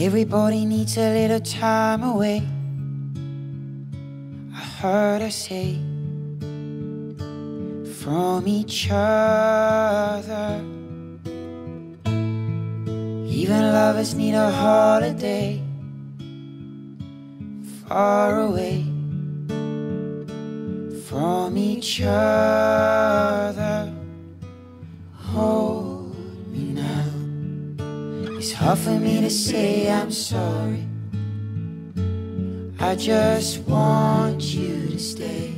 Everybody needs a little time away, I heard her say, from each other. Even lovers need a holiday, far away from each other. Hold me now. It's hard for me to say I'm sorry. I just want you to stay.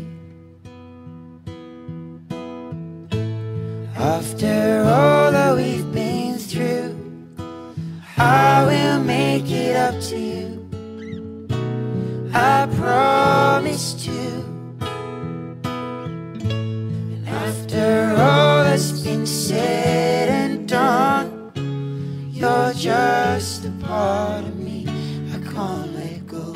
After all that we've been through, I will make it up to you, I promise to. And after all that's been said and done, you're just a part of me I can't let go.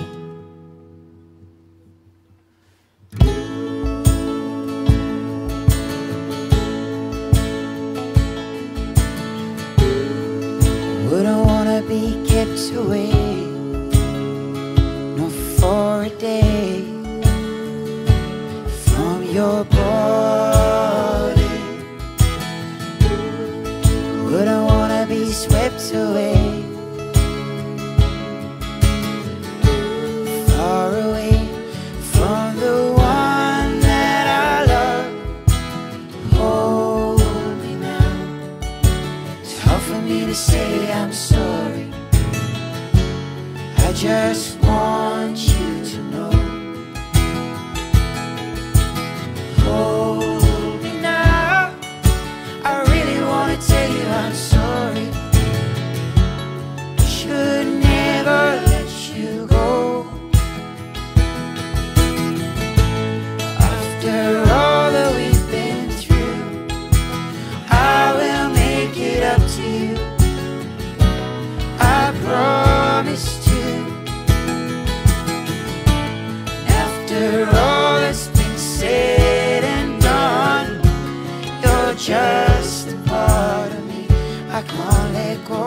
Wouldn't wanna be kept away, not for a day, from your body. Wouldn't wanna be swept away, far away from the one that I love. Hold me now. It's hard for me to say I'm sorry. I just want you to know. Hold me now. I really wanna tell you I'm sorry. I should never let you go. After all that we've been through, I will make it up to you, I promise to. After all that's been said and done, you're just a part of me I can't let go.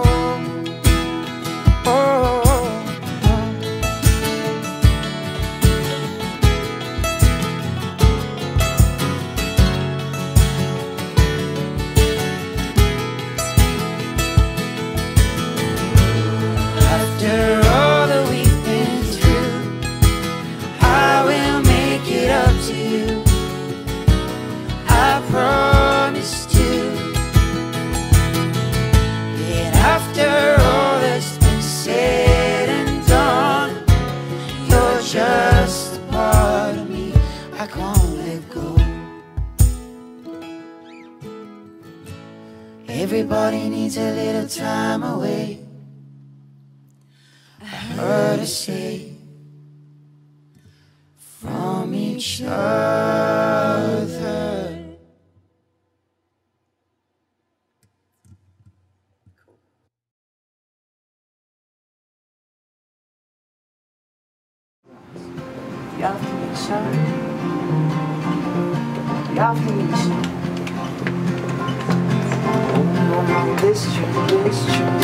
After all that we've been through, I will make it up to you, I promise to. And after all that's been said and done, you're just a part of me I can't let go. Everybody needs a little time away, I heard her say, from each other. Y'all can make sure. Y'all can make sure. On this trip,